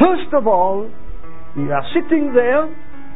First of all, you are sitting there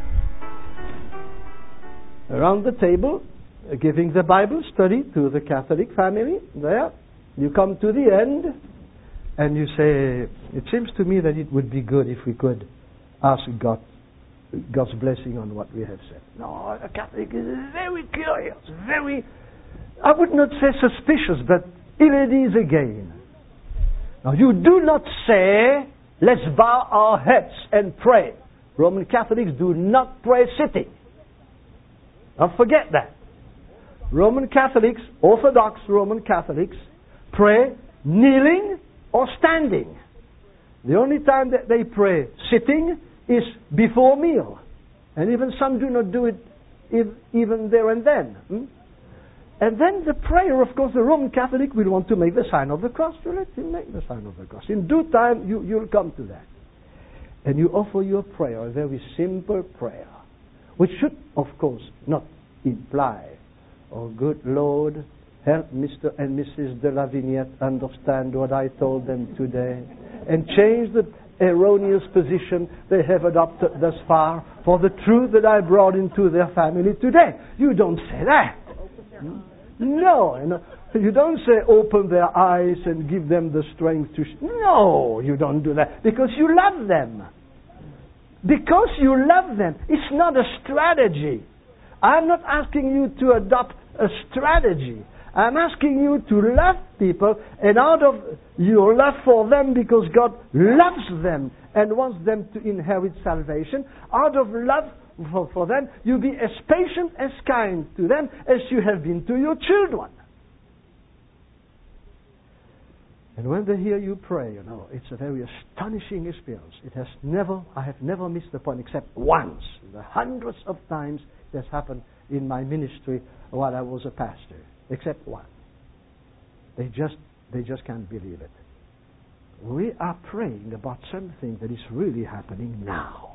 around the table, giving the Bible study to the Catholic family. There, you come to the end, and you say, it seems to me that it would be good if we could ask God's blessing on what we have said. No, a Catholic is very curious, very, I would not say suspicious, but ill at ease again. Now, you do not say, let's bow our heads and pray. Roman Catholics do not pray sitting. Don't forget that. Roman Catholics, Orthodox Roman Catholics, pray kneeling or standing. The only time that they pray sitting is before meal. And even some do not do it even there and then. And then the prayer, of course, the Roman Catholic will want to make the sign of the cross. So let him make the sign of the cross. In due time, you'll come to that. And you offer your prayer, a very simple prayer, which should, of course, not imply, oh, good Lord, help Mr. and Mrs. de la Vignette understand what I told them today, and change the erroneous position they have adopted thus far for the truth that I brought into their family today. You don't say that. No, you don't say open their eyes and give them the strength to... No, you don't do that. Because you love them. Because you love them. It's not a strategy. I'm not asking you to adopt a strategy. I'm asking you to love people, and out of your love for them, because God loves them and wants them to inherit salvation, out of love for them, you be as patient, as kind to them as you have been to your children. And when they hear you pray, it's a very astonishing experience. I have never missed a point except once. The hundreds of times it has happened in my ministry while I was a pastor, except one. They just can't believe it. We are praying about something that is really happening now.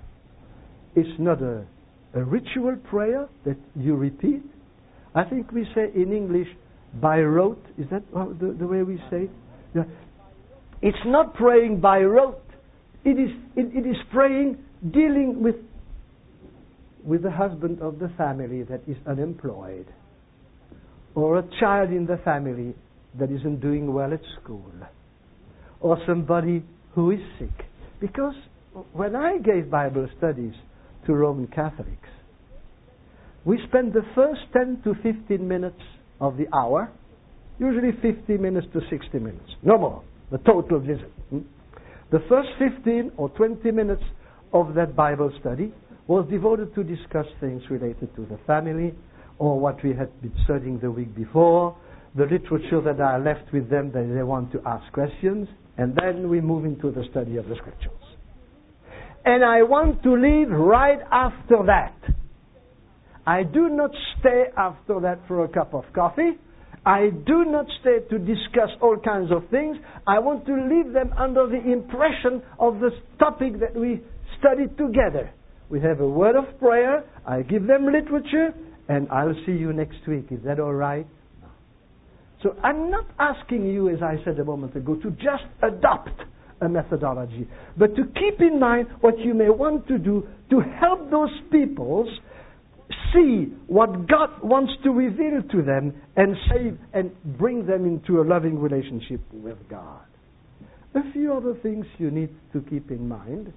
It's not a ritual prayer that you repeat. I think we say in English, by rote. Is that the way we say it? Yeah. It's not praying by rote. It is praying dealing with the husband of the family that is unemployed, or a child in the family that isn't doing well at school, or somebody who is sick. Because when I gave Bible studies to Roman Catholics, we spend the first 10 to 15 minutes of the hour, usually 50 minutes to 60 minutes, no more, the total visit. The first 15 or 20 minutes of that Bible study was devoted to discuss things related to the family, or what we had been studying the week before, the literature that I left with them that they want to ask questions, and then we move into the study of the Scriptures. And I want to leave right after that. I do not stay after that for a cup of coffee. I do not stay to discuss all kinds of things. I want to leave them under the impression of the topic that we studied together. We have a word of prayer. I give them literature, and I'll see you next week. Is that all right? No. So I'm not asking you, as I said a moment ago, to just adopt a methodology, but to keep in mind what you may want to do to help those peoples see what God wants to reveal to them and save and bring them into a loving relationship with God. A few other things you need to keep in mind.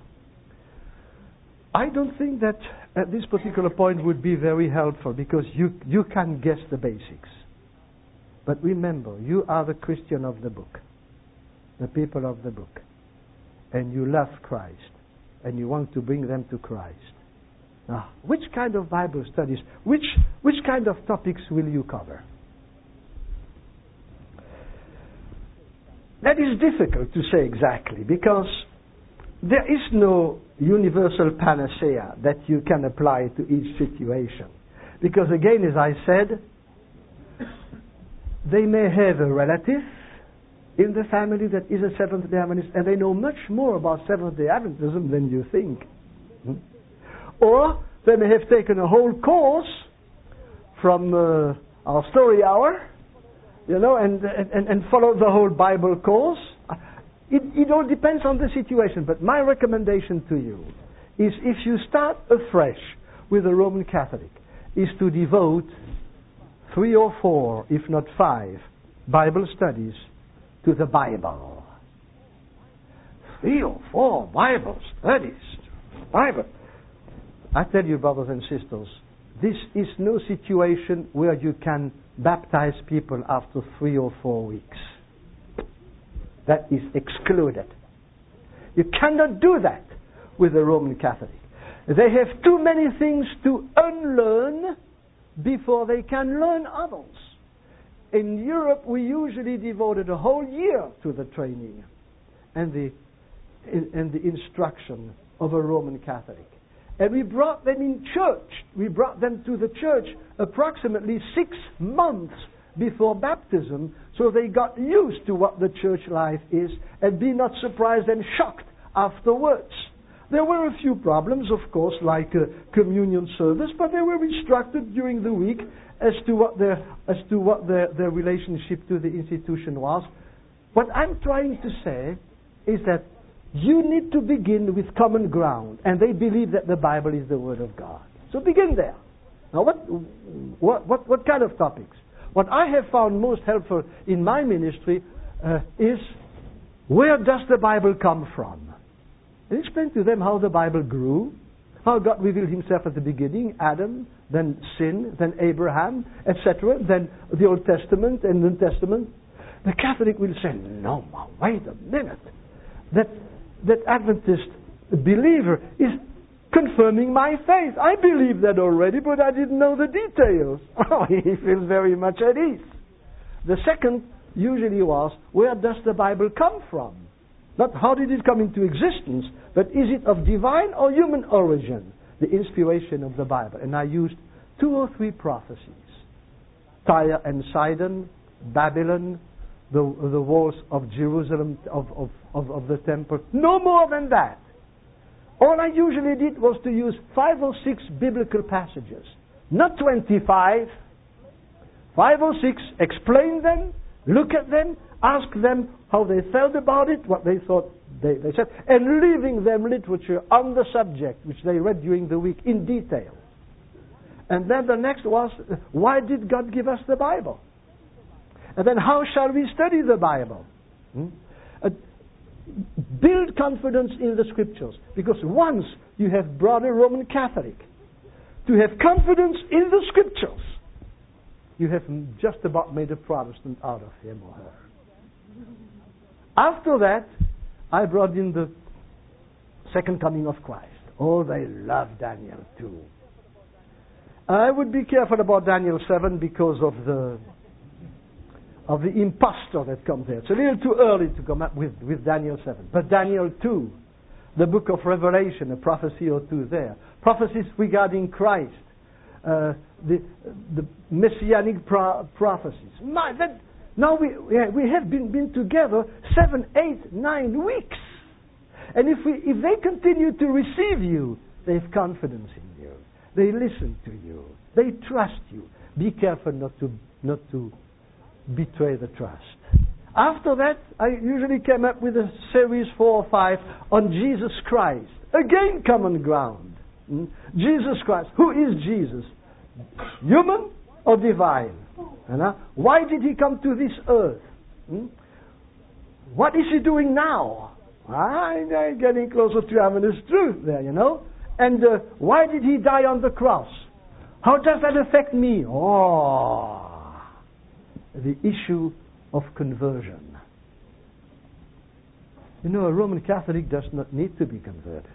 I don't think that at this particular point would be very helpful, because you can guess the basics. But remember, you are the Christian of the book, the people of the book, and you love Christ, and you want to bring them to Christ. Now, which kind of Bible studies, which kind of topics will you cover? That is difficult to say exactly, because there is no universal panacea that you can apply to each situation. Because again, as I said, they may have a relative in the family that is a Seventh-day Adventist, and they know much more about Seventh-day Adventism than you think. Or they may have taken a whole course from our story hour, and followed the whole Bible course. It all depends on the situation. But my recommendation to you is, if you start afresh with a Roman Catholic, is to devote 3 or 4, if not 5, Bible studies to the Bible. 3 or 4 Bible studies. Bible. I tell you, brothers and sisters, this is no situation where you can baptize people after 3 or 4 weeks. That is excluded. You cannot do that with a Roman Catholic. They have too many things to unlearn before they can learn others. In Europe, we usually devoted a whole year to the training and the instruction of a Roman Catholic. And we brought them in church. We brought them to the church approximately 6 months before baptism, so they got used to what the church life is and be not surprised and shocked afterwards. There were a few problems, of course, like communion service, but they were instructed during the week as to what their relationship to the institution was. What I'm trying to say is that you need to begin with common ground, and they believe that the Bible is the Word of God. So begin there. Now, what kind of topics? What I have found most helpful in my ministry is, where does the Bible come from? And explain to them how the Bible grew, how God revealed Himself at the beginning, Adam, then sin, then Abraham, etc., then the Old Testament and New Testament. The Catholic will say, no, wait a minute. That Adventist believer is confirming my faith. I believe that already, but I didn't know the details. Oh, he feels very much at ease. The second usually was, where does the Bible come from? Not how did it come into existence, but is it of divine or human origin? The inspiration of the Bible. And I used 2 or 3 prophecies. Tyre and Sidon, Babylon, the walls of Jerusalem, of the temple. No more than that. All I usually did was to use 5 or 6 biblical passages. Not 25. 5 or 6, explain them, look at them, ask them how they felt about it, what they thought they said, and leaving them literature on the subject, which they read during the week in detail. And then the next was, why did God give us the Bible? And then how shall we study the Bible? Build confidence in the Scriptures. Because once you have brought a Roman Catholic to have confidence in the Scriptures, you have just about made a Protestant out of him or her. After that, I brought in the second coming of Christ. Oh, they love Daniel too. I would be careful about Daniel 7 because of the impostor that comes there. It's a little too early to come up with Daniel 7. But Daniel 2, the book of Revelation, a prophecy or 2 there. Prophecies regarding Christ. The messianic prophecies. Now we have been together 7, 8, 9 weeks. And if they continue to receive you, they have confidence in you. They listen to you. They trust you. Be careful not to betray the trust. After that, I usually came up with a series 4 or 5 on Jesus Christ. Again, common ground. Jesus Christ. Who is Jesus? Human or divine? Why did He come to this earth? What is He doing now? I'm getting closer to Adventist truth there, And why did He die on the cross? How does that affect me? The issue of conversion. A Roman Catholic does not need to be converted.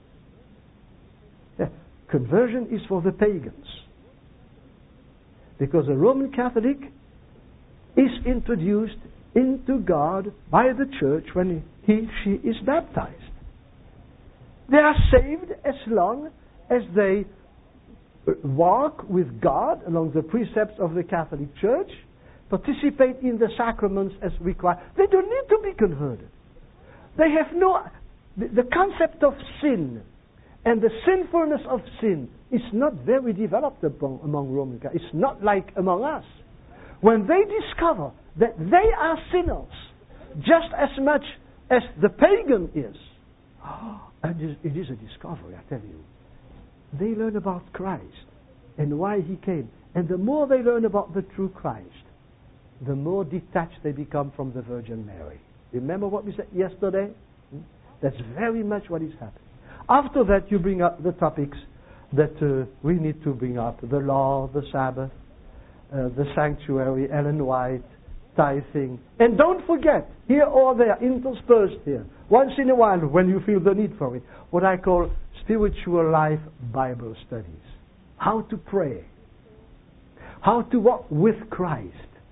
Conversion is for the pagans. Because a Roman Catholic is introduced into God by the church when she is baptized. They are saved as long as they walk with God along the precepts of the Catholic Church, participate in the sacraments as required. They don't need to be converted. They have the concept of sin and the sinfulness of sin is not very developed among Roman Catholics. It's not like among us. When they discover that they are sinners, just as much as the pagan is. And it is a discovery, I tell you. They learn about Christ and why He came. And the more they learn about the true Christ, the more detached they become from the Virgin Mary. Remember what we said yesterday? That's very much what is happening. After that, you bring up the topics that we need to bring up. The law, the Sabbath, the sanctuary, Ellen White, tithing. And don't forget, here or there, interspersed here, once in a while when you feel the need for it, what I call spiritual life Bible studies. How to pray. How to walk with Christ.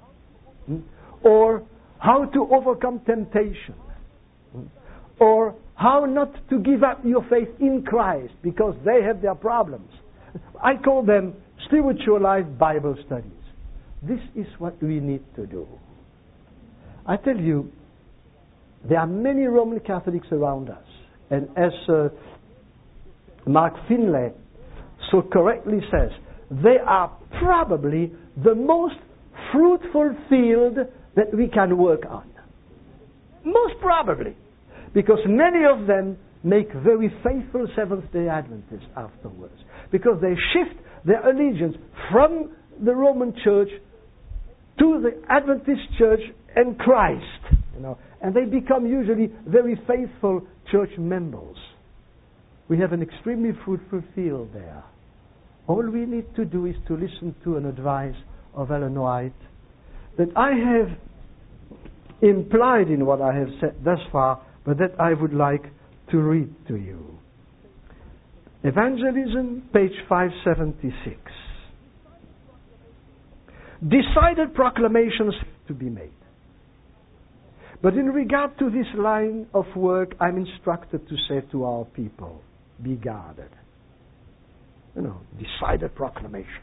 Or how to overcome temptation. Or how not to give up your faith in Christ because they have their problems. I call them spiritual life Bible studies. This is what we need to do. I tell you, there are many Roman Catholics around us. And as Mark Finlay so correctly says, they are probably the most fruitful field that we can work on. Most probably. Because many of them make very faithful Seventh-day Adventists afterwards. Because they shift their allegiance from the Roman Church to the Adventist Church and Christ. And they become usually very faithful church members. We have an extremely fruitful field there. All we need to do is to listen to an advice of Ellen White that I have implied in what I have said thus far, but that I would like to read to you. Evangelism, page 576. Decided proclamations to be made. But in regard to this line of work, I'm instructed to say to our people, be guarded. Decided proclamation.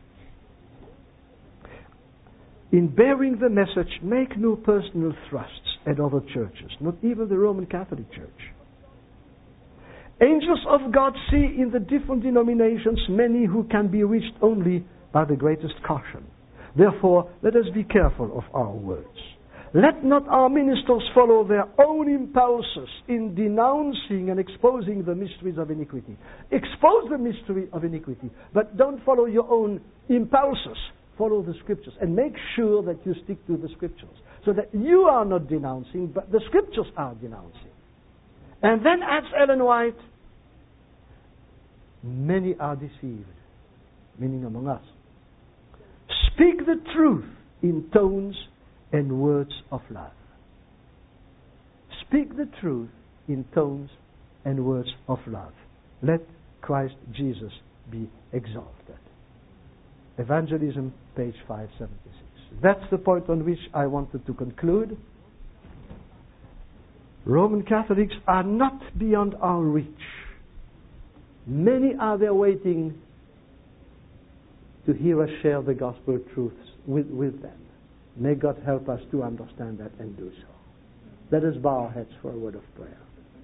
In bearing the message, make no personal thrusts at other churches, not even the Roman Catholic Church. Angels of God see in the different denominations many who can be reached only by the greatest caution. Therefore, let us be careful of our words. Let not our ministers follow their own impulses in denouncing and exposing the mysteries of iniquity. Expose the mystery of iniquity, but don't follow your own impulses. Follow the Scriptures and make sure that you stick to the Scriptures so that you are not denouncing, but the Scriptures are denouncing. And then adds Ellen White, many are deceived, meaning among us. Speak the truth in tones and words of love. Speak the truth in tones and words of love. Let Christ Jesus be exalted. Evangelism, page 576. That's the point on which I wanted to conclude. Roman Catholics are not beyond our reach. Many are there waiting to hear us share the gospel truths with them. May God help us to understand that and do so. Let us bow our heads for a word of prayer.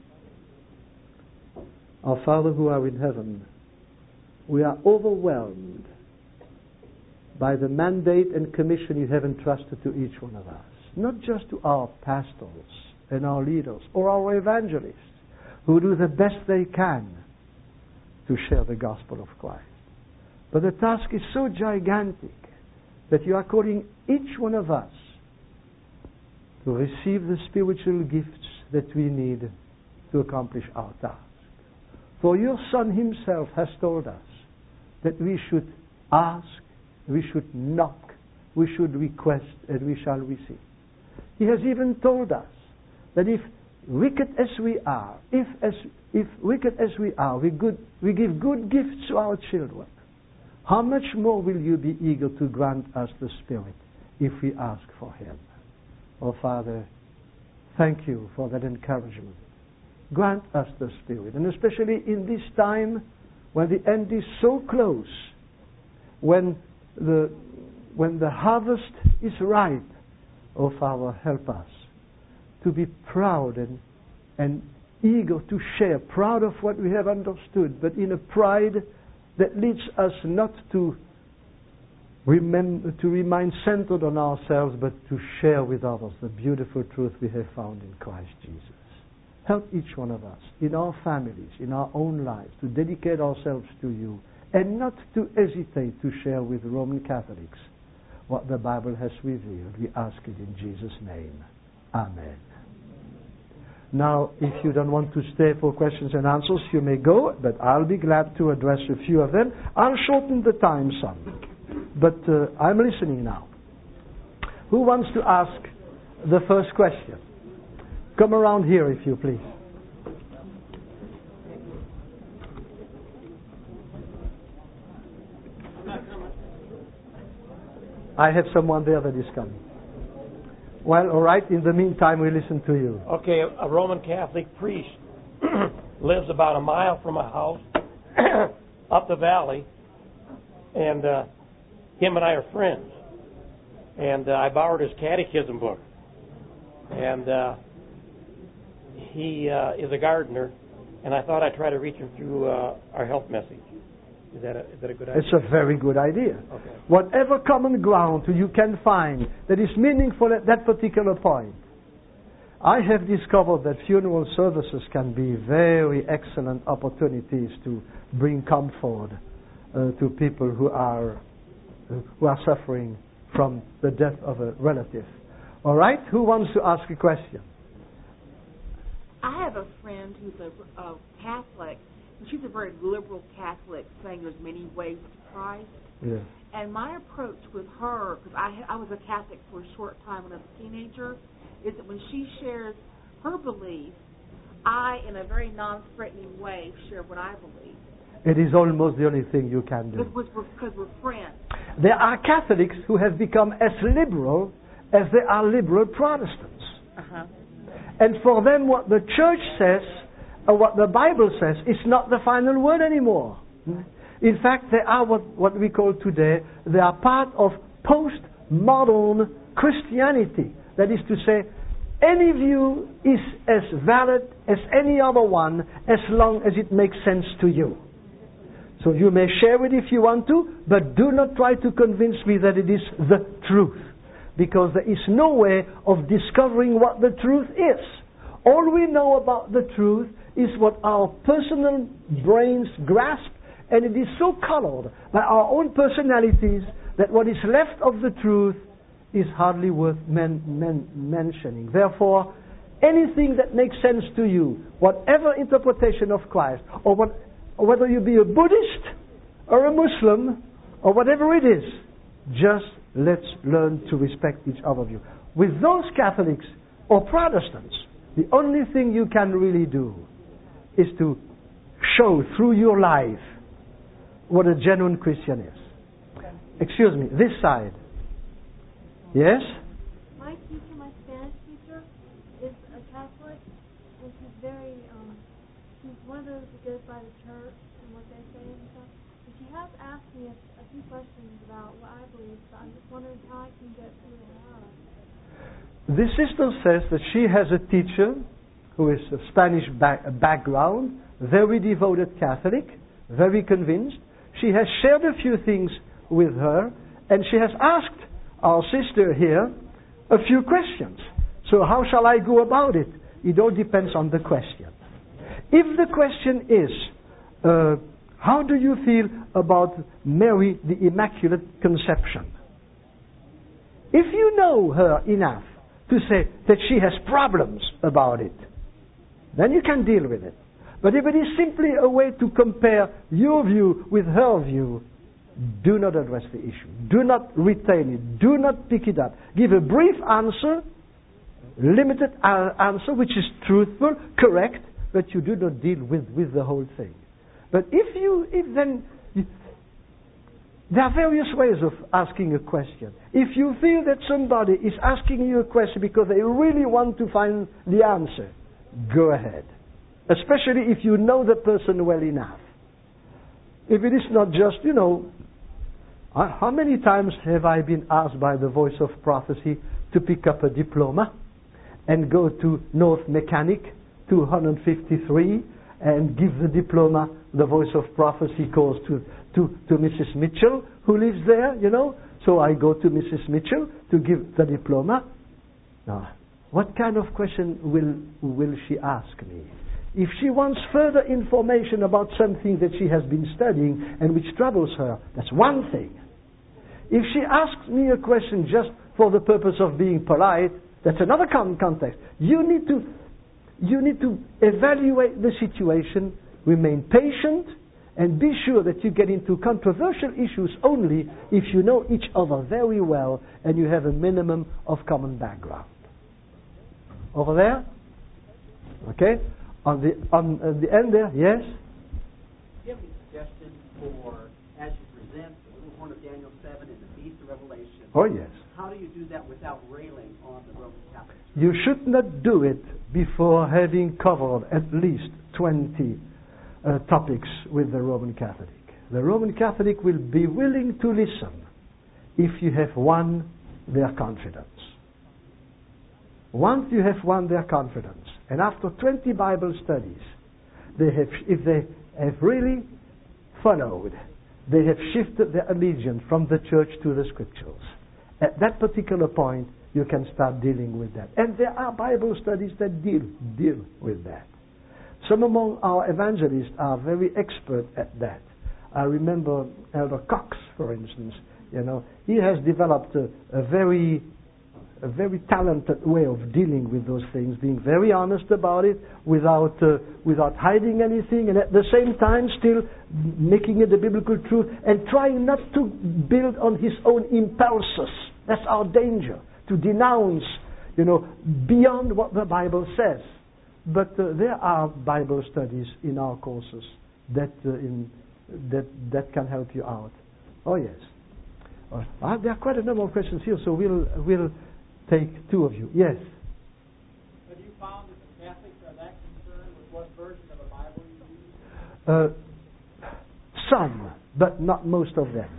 Our Father who art in heaven, we are overwhelmed by the mandate and commission you have entrusted to each one of us. Not just to our pastors and our leaders or our evangelists who do the best they can to share the gospel of Christ. But the task is so gigantic that you are calling each one of us to receive the spiritual gifts that we need to accomplish our task. For your Son himself has told us that we should ask, we should knock, we should request, and we shall receive. He has even told us that if wicked as we are, if wicked as we are, we give good gifts to our children, how much more will you be eager to grant us the Spirit if we ask for Him? Oh, Father, thank you for that encouragement. Grant us the Spirit, and especially in this time when the end is so close, when the harvest is ripe. Oh, Father, help us to be proud and eager to share, proud of what we have understood, but in a pride that leads us not to remain centered on ourselves, but to share with others the beautiful truth we have found in Christ Jesus. help each one of us in our families, in our own lives, to dedicate ourselves to you and not to hesitate to share with Roman Catholics what the Bible has revealed. We ask it in Jesus' name. Amen. Now, if you don't want to stay for questions and answers, you may go, but I'll be glad to address a few of them. I'll shorten the time some, but I'm listening now. Who wants to ask the first question? Come around here, if you please. I have someone there that is coming. Well, all right. In the meantime, we listen to you. Okay, a Roman Catholic priest lives about a mile from my house, up the valley, and him and I are friends. And I borrowed his catechism book. And he is a gardener, and I thought I'd try to reach him through our health message. Is that a good idea? It's a very good idea. Okay. Whatever common ground you can find that is meaningful at that particular point. I have discovered that funeral services can be very excellent opportunities to bring comfort to people who are suffering from the death of a relative. All right? Who wants to ask a question? I have a friend who's a Catholic. She's a very liberal Catholic, saying there's many ways to Christ. Yeah. And my approach with her, because I was a Catholic for a short time when I was a teenager, is that when she shares her beliefs, I, in a very non-threatening way, share what I believe. It is almost the only thing you can do. Because we're friends. There are Catholics who have become as liberal as there are liberal Protestants. Uh-huh. And for them, what the Church says, or what the Bible says, is not the final word anymore. In fact, they are what we call today, they are part of postmodern Christianity. That is to say, any view is as valid as any other one as long as it makes sense to you. So you may share it if you want to, but do not try to convince me that it is the truth. Because there is no way of discovering what the truth is. All we know about the truth is what our personal brains grasp, and it is so colored by our own personalities that what is left of the truth is hardly worth mentioning. Therefore, anything that makes sense to you, whatever interpretation of Christ, or whether you be a Buddhist or a Muslim or whatever it is, just let's learn to respect each other of you. With those Catholics or Protestants, the only thing you can really do is to show through your life what a genuine Christian is. Excuse me, this side. Yes? My teacher, my Spanish teacher, is a Catholic, and she's very, she's one of those that goes by the church and what they say and stuff. And she has asked me a few questions about what I believe, so I'm just wondering how I can get through to her. This sister says that she has a teacher who is of Spanish background, very devoted Catholic, very convinced. She has shared a few things with her, and she has asked our sister here a few questions. So how shall I go about it? It all depends on the question. If the question is, how do you feel about Mary, the Immaculate Conception? If you know her enough to say that she has problems about it, then you can deal with it. But if it is simply a way to compare your view with her view, do not address the issue. Do not retain it. Do not pick it up. Give a brief answer, limited answer, which is truthful, correct, but you do not deal with the whole thing. But there are various ways of asking a question. If you feel that somebody is asking you a question because they really want to find the answer, go ahead. Especially if you know the person well enough. If it is not just, how many times have I been asked by the Voice of Prophecy to pick up a diploma and go to North Mechanic 253 and give the diploma, the Voice of Prophecy course to Mrs. Mitchell, who lives there, So I go to Mrs. Mitchell to give the diploma. No, what kind of question will she ask me? If she wants further information about something that she has been studying and which troubles her, that's one thing. If she asks me a question just for the purpose of being polite, that's another context. You need to evaluate the situation, remain patient, and be sure that you get into controversial issues only if you know each other very well and you have a minimum of common background. Over there? Okay? On the end there, yes? Do you have any suggestions for, as you present the little horn of Daniel 7 and the beast of Revelation? Oh, yes. How do you do that without railing on the Roman Catholics? You should not do it before having covered at least 20 topics with the Roman Catholic. The Roman Catholic will be willing to listen if you have won their confidence. Once you have won their confidence, and after 20 Bible studies, if they have really followed, they have shifted their allegiance from the church to the scriptures. At that particular point, you can start dealing with that. And there are Bible studies that deal with that. Some among our evangelists are very expert at that. I remember Elder Cox, for instance. He has developed a very talented way of dealing with those things, being very honest about it, without hiding anything, and at the same time still making it the biblical truth, and trying not to build on his own impulses. That's our danger, to denounce, beyond what the Bible says. But there are Bible studies in our courses that can help you out. Oh yes. There are quite a number of questions here, so we'll take two of you. Yes. Have you found that the Catholics are that concerned with what version of the Bible you use? Some, but not most of them.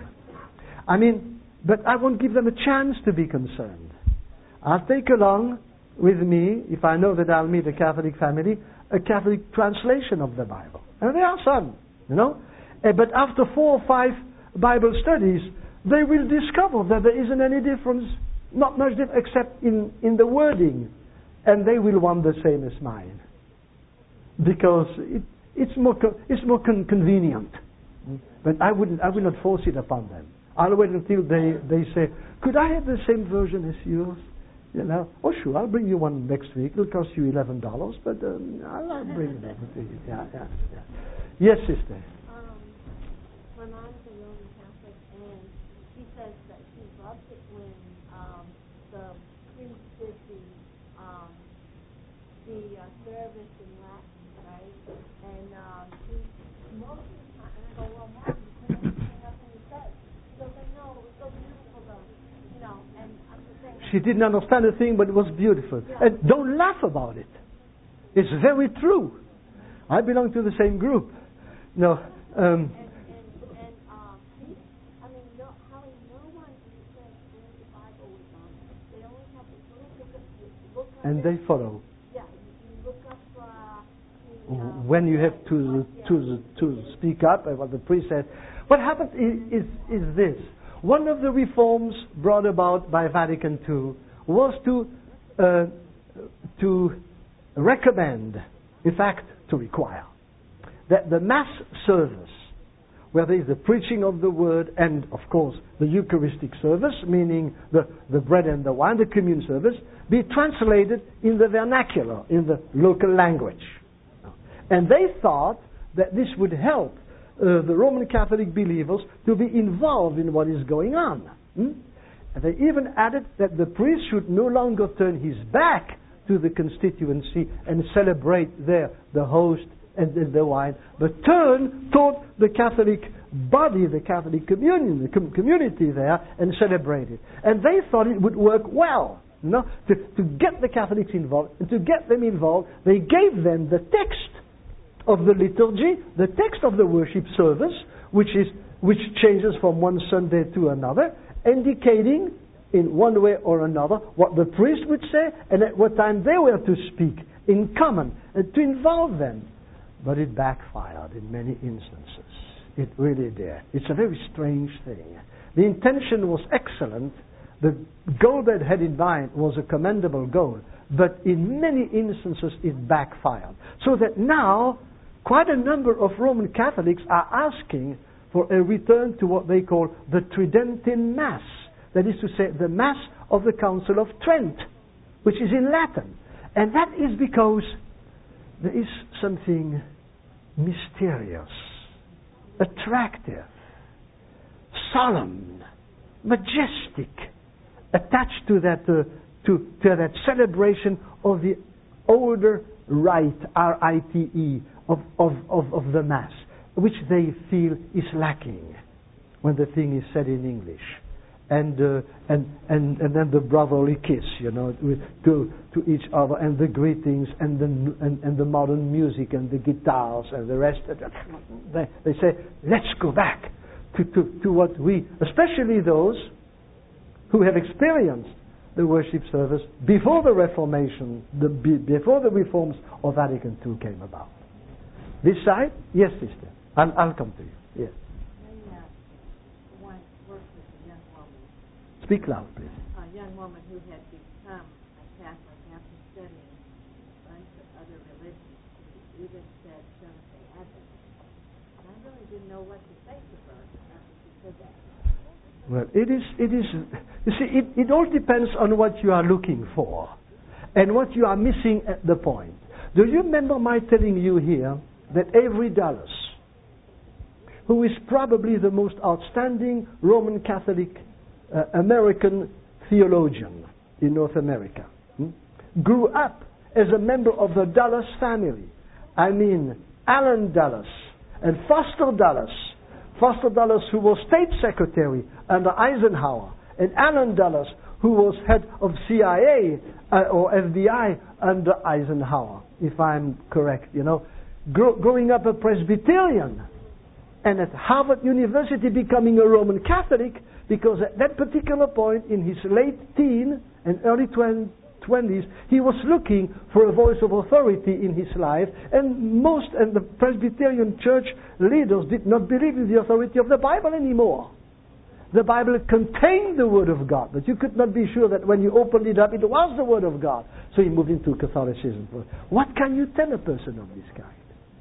But I won't give them a chance to be concerned. I'll take along with me, if I know that I'll meet a Catholic family, a Catholic translation of the Bible. And there are some, But after 4 or 5 Bible studies, they will discover that there isn't any difference, not much difference, except in the wording. And they will want the same as mine. Because it's more convenient. But I would not force it upon them. I'll wait until they say, could I have the same version as yours? Oh sure, I'll bring you one next week. It'll cost you $11, but I'll bring it over to you. Yeah. Yes, sister. My mom's a Roman Catholic, and she says that she loved it when the priest did the service in Latin, right? And most of the time, and I go, well, Mom, you couldn't understand nothing he said. She goes, I know, it was so beautiful, though. And I'm just saying. She didn't understand a thing, but it was beautiful. Yeah. And don't laugh about it. It's very true. I belong to the same group. No. No one said where the Bible was on. They only have this little book and they follow. Yeah, you look up when you have to speak up, and what the priest said. What happened is this. One of the reforms brought about by Vatican II was to recommend, in fact, to require, that the Mass service, where there is the preaching of the Word and, of course, the Eucharistic service, meaning the bread and the wine, the communion service, be translated in the vernacular, in the local language. And they thought that this would help the Roman Catholic believers to be involved in what is going on. And they even added that the priest should no longer turn his back to the constituency and celebrate there the host and the wine, but turn toward the Catholic body, the Catholic communion, the community there, and celebrate it. And they thought it would work well. To get the Catholics involved, and to get them involved, they gave them the text of the liturgy, the text of the worship service, which changes from one Sunday to another, indicating in one way or another what the priest would say and at what time they were to speak in common, and to involve them. But it backfired in many instances. It really did. It's a very strange thing. The intention was excellent. The goal they had in mind was a commendable goal. but in many instances it backfired. So that now, quite a number of Roman Catholics are asking for a return to what they call the Tridentine Mass. That is to say, the Mass of the Council of Trent, which is in Latin. And that is because there is something mysterious, attractive, solemn, majestic, attached to that celebration of the older rite, R-I-T-E, of the Mass, which they feel is lacking when the thing is said in English. And then the brotherly kiss, to each other, and the greetings, and the modern music, and the guitars, and the rest. They say, let's go back to what we, especially those who have experienced the worship service before the Reformation, before the reforms of Vatican II came about. This side? Yes, sister. I'll come to you. Yes. Speak loud, please. A young woman who had become a Catholic after studying a bunch of other religions, even said Seventh-day Adventist. I really didn't know what to say to her after she said that. Well, it is. You see, it all depends on what you are looking for and what you are missing at the point. Do you remember my telling you here that Avery Dulles, who is probably the most outstanding Roman Catholic American theologian in North America, grew up as a member of the Dulles family? I mean, Allen Dulles and Foster Dulles. Foster Dulles, who was state secretary under Eisenhower, and Allen Dulles, who was head of CIA or FBI under Eisenhower, if I'm correct, growing up a Presbyterian, and at Harvard University becoming a Roman Catholic, because at that particular point in his late teen and early 20s, he was looking for a voice of authority in his life, and the Presbyterian church leaders did not believe in the authority of the Bible anymore. The Bible contained the Word of God, but you could not be sure that when you opened it up, it was the Word of God. So he moved into Catholicism. What can you tell a person of this kind?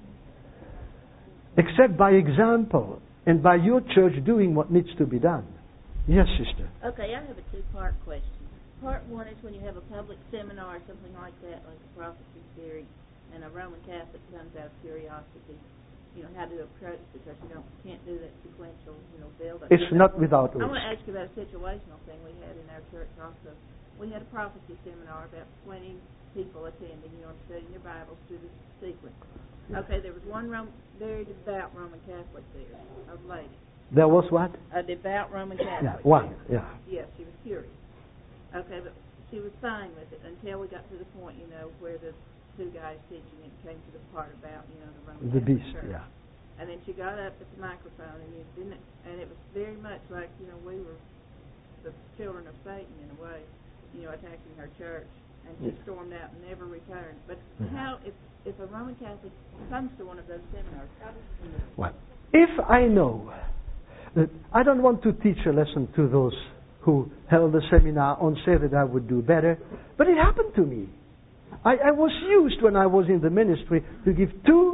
Except by example, and by your church doing what needs to be done. Yes, sister. Okay, I have a two-part question. Part one is when you have a public seminar or something like that, like a prophecy theory, and a Roman Catholic comes out of curiosity, how to approach, because you can't do that sequential, build-up. It's not without risk. I want to ask you about a situational thing we had in our church also. We had a prophecy seminar, about 20 people attending, studying their Bibles through the sequence. Okay, there was one very devout Roman Catholic there, a lady. There was what? A devout Roman Catholic. Yeah, one, yeah. Yes, she was curious. Okay, but she was fine with it until we got to the point, where the two guys teaching it came to the part about, the Roman the Catholic beast, Church. yeah. And then she got up at the microphone, and it was very much like, we were the children of Satan in a way, attacking her church. And she stormed out and never returned. But how, if a Roman Catholic comes to one of those seminars, how does she do it? Well, if I know that I don't want to teach a lesson to those who held the seminar and say that I would do better, but it happened to me. I was used when I was in the ministry to give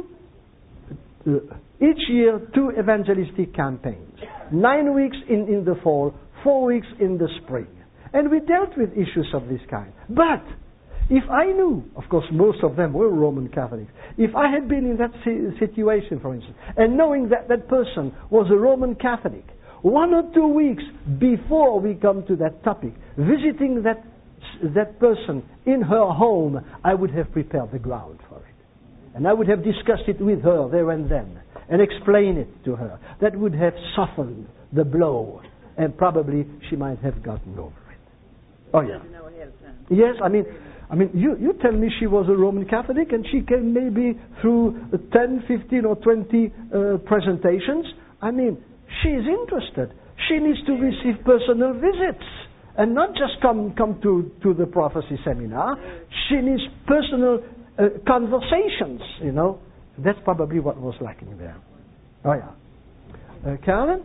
each year two evangelistic campaigns. 9 weeks in the fall, 4 weeks in the spring. And we dealt with issues of this kind. But if I knew, of course most of them were Roman Catholics, if I had been in that situation, for instance, and knowing that that person was a Roman Catholic, 1 or 2 weeks before we come to that topic, visiting that person in her home, I would have prepared the ground for it. And I would have discussed it with her there and then, and explained it to her. That would have softened the blow, and probably she might have gotten over it. Oh yeah. Yes, I mean, you tell me she was a Roman Catholic and she came maybe through 10, 15 or 20 presentations. I mean, she is interested. She needs to receive personal visits and not just come to the prophecy seminar. She needs personal conversations, That's probably what was lacking there. Oh yeah. Carolyn?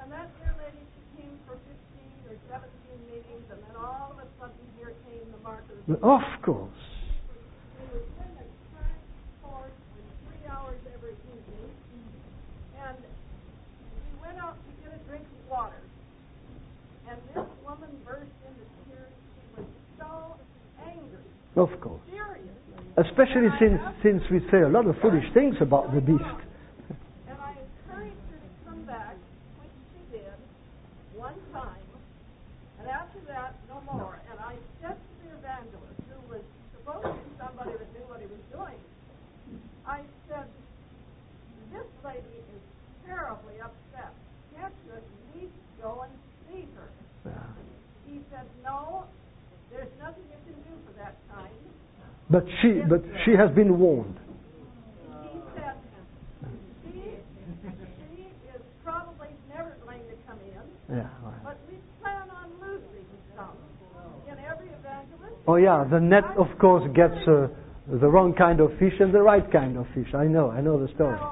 And that dear lady, she came for 15 or 17 meetings, and then all of a sudden here came the mark of the beast. Of course. We would sing a current course in 3 hours every evening, and we went out to get a drink of water. And this woman burst into tears. She was so angry. Of course. Furious. Especially since we say a lot of foolish things about the beast. And I encouraged her to come back, which she did, one time. And after that, no more. And I said to the evangelist, who was supposed to be somebody that knew what he was doing, I said, this lady is terribly upset. Can't you at least go and see her? Yeah. He said, no, there's nothing you can do for that kind. But she has been warned. He said, she is probably never going to come in. Yeah. Right. But we plan on losing some in every evangelist. Oh yeah, the net of course gets the wrong kind of fish and the right kind of fish. I know the story. Now,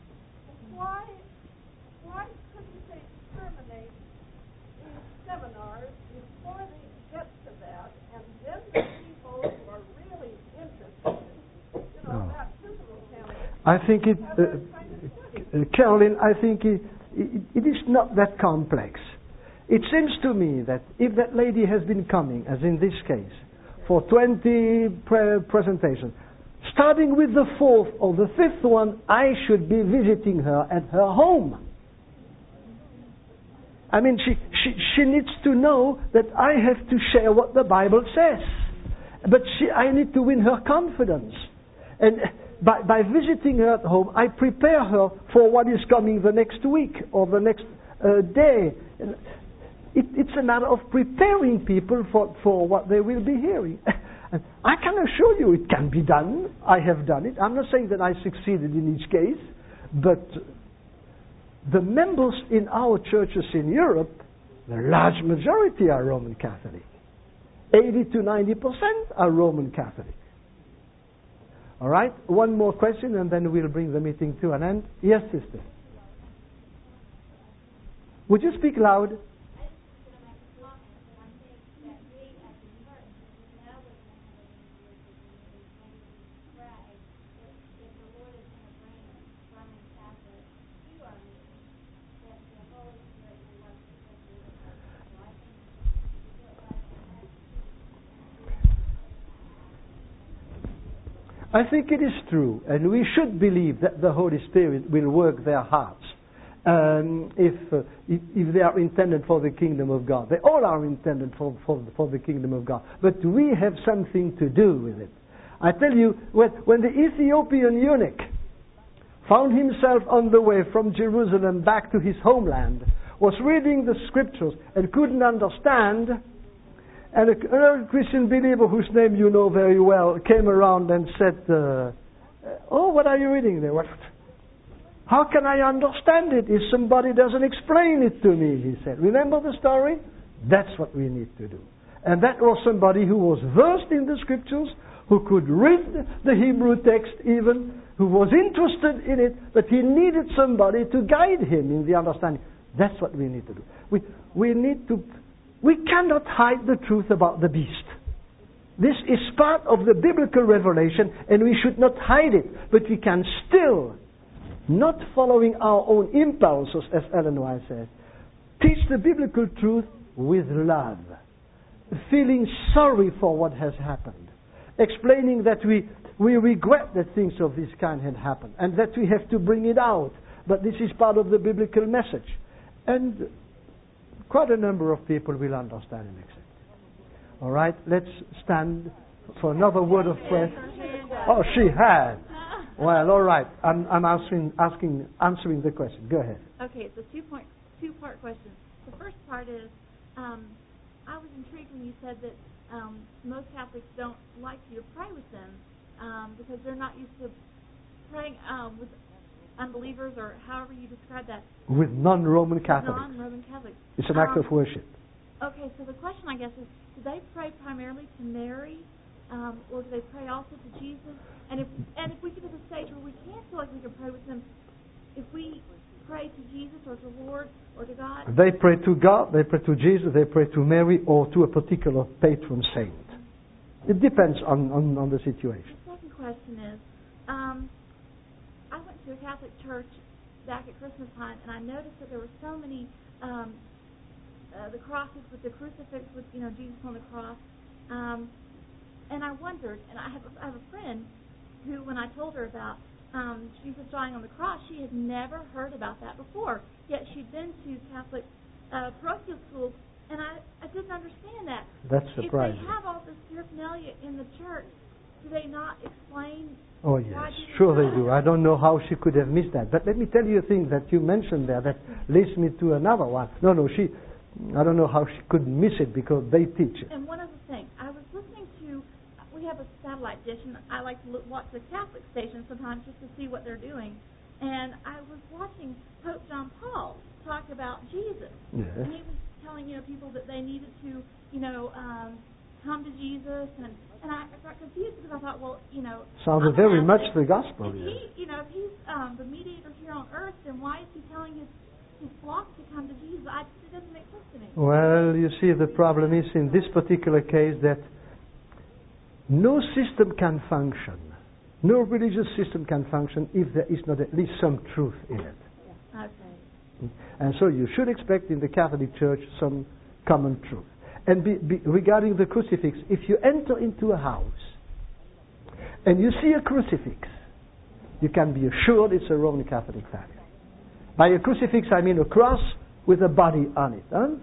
why couldn't they terminate these seminars before they get to that, and then the people who are really interested, that pivotal candidate. I think Carolyn, I think it is not that complex. It seems to me that if that lady has been coming, as in this case, for 20 presentations, starting with the 4th or the 5th one, I should be visiting her at her home. I mean, she needs to know that I have to share what the Bible says. But I need to win her confidence. And by visiting her at home, I prepare her for what is coming the next week or the next day. It's a matter of preparing people for what they will be hearing. And I can assure you it can be done. I have done it. I'm not saying that I succeeded in each case, but the members in our churches in Europe, the large majority are Roman Catholic. 80 to 90% are Roman Catholic. All right, one more question and then we'll bring the meeting to an end. Yes, sister. Would you speak loud? I think it is true, and we should believe that the Holy Spirit will work their hearts if they are intended for the kingdom of God. They all are intended for the kingdom of God, but we have something to do with it. I tell you, when the Ethiopian eunuch found himself on the way from Jerusalem back to his homeland, was reading the scriptures and couldn't understand, and another Christian believer whose name you know very well came around and said, oh, what are you reading there? How can I understand it if somebody doesn't explain it to me, he said. Remember the story? That's what we need to do. And that was somebody who was versed in the scriptures, who could read the Hebrew text even, who was interested in it, but he needed somebody to guide him in the understanding. That's what we need to do. We cannot hide the truth about the beast. This is part of the biblical revelation, and we should not hide it. But we can still, not following our own impulses, as Ellen White says, teach the biblical truth with love, feeling sorry for what has happened, explaining that we regret that things of this kind had happened, and that we have to bring it out. But this is part of the biblical message. And quite a number of people will understand and accept. All right, let's stand for another word of prayer. Oh, she had. Well, all right. I'm answering the question. Go ahead. Okay, it's a two-part question. The first part is, I was intrigued when you said that most Catholics don't like you to pray with them because they're not used to praying with unbelievers, or however you describe that. With non-Roman Catholics. Non-Roman Catholics. It's an act of worship. Okay, so the question, I guess, is, do they pray primarily to Mary, or do they pray also to Jesus? And if we get to the stage where we can't feel like we can pray with them, if we pray to Jesus or to Lord or to God? They pray to God, they pray to Jesus, they pray to Mary, or to a particular patron saint. It depends on the situation. The second question is, I went to a Catholic church back at Christmas time, and I noticed that there were so many the crosses with the crucifix with Jesus on the cross, and I wondered. And I have a friend who, when I told her about Jesus dying on the cross, she had never heard about that before. Yet she'd been to Catholic parochial schools, and I didn't understand that. That's surprising. If they have all this paraphernalia in the church, do they not explain? Oh, yes. Sure they do. I don't know how she could have missed that. But let me tell you a thing that you mentioned there that leads me to another one. No, I don't know how she could miss it because they teach it. And one other thing. I was listening to, we have a satellite dish, and I like to watch the Catholic station sometimes just to see what they're doing. And I was watching Pope John Paul talk about Jesus. Yes. And he was telling people that they needed to, come to Jesus, and I got confused because I thought, sounds very much the gospel. If he's the mediator here on earth, then why is he telling his flock to come to Jesus? It doesn't make sense to me. Well, you see, the problem is in this particular case that no system can function, no religious system can function if there is not at least some truth in it. Okay. And so you should expect in the Catholic Church some common truth. And regarding the crucifix, if you enter into a house and you see a crucifix, you can be assured it's a Roman Catholic family. By a crucifix, I mean a cross with a body on it. Huh?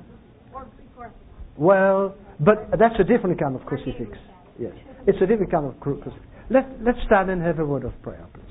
Well, but that's a different kind of crucifix. Yes, it's a different kind of crucifix. Let's stand and have a word of prayer, please.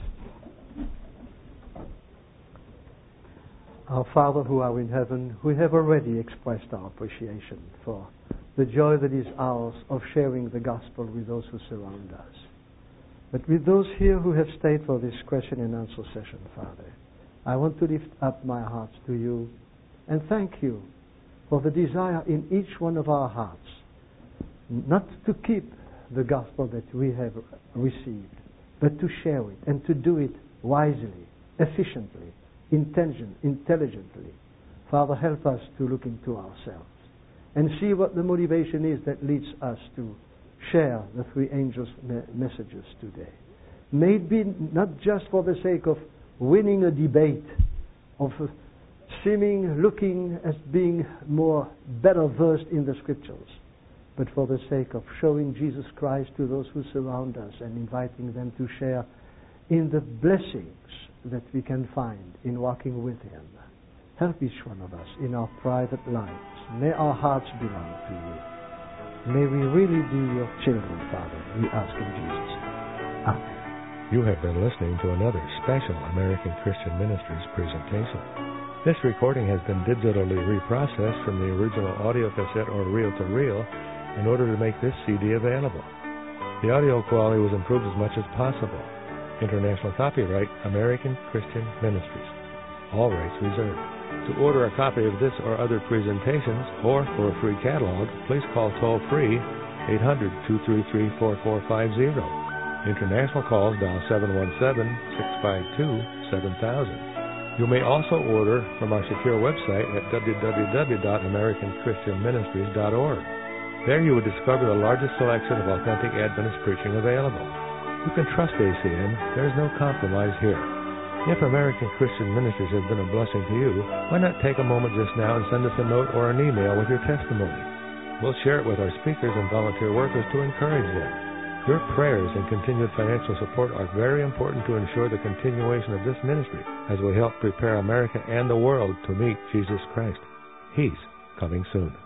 Our Father who art in heaven, we have already expressed our appreciation for the joy that is ours of sharing the gospel with those who surround us. But with those here who have stayed for this question and answer session, Father, I want to lift up my heart to you and thank you for the desire in each one of our hearts not to keep the gospel that we have received, but to share it and to do it wisely, efficiently, intelligently. Father, help us to look into ourselves and see what the motivation is that leads us to share the three angels' messages today. May it be not just for the sake of winning a debate, of looking as being better versed in the Scriptures, but for the sake of showing Jesus Christ to those who surround us and inviting them to share in the blessings that we can find in walking with Him. Help each one of us in our private lives. May our hearts belong to you. May we really be your children, Father. We ask in Jesus' name. Amen. You have been listening to another special American Christian Ministries presentation. This recording has been digitally reprocessed from the original audio cassette or reel-to-reel in order to make this CD available. The audio quality was improved as much as possible. International copyright, American Christian Ministries. All rights reserved. To order a copy of this or other presentations, or for a free catalog, please call toll-free 800-233-4450. International calls dial 717-652-7000. You may also order from our secure website at www.americanchristianministries.org. There you will discover the largest selection of authentic Adventist preaching available. You can trust ACM. There is no compromise here. If American Christian Ministries has been a blessing to you, why not take a moment just now and send us a note or an email with your testimony? We'll share it with our speakers and volunteer workers to encourage them. Your prayers and continued financial support are very important to ensure the continuation of this ministry as we help prepare America and the world to meet Jesus Christ. He's coming soon.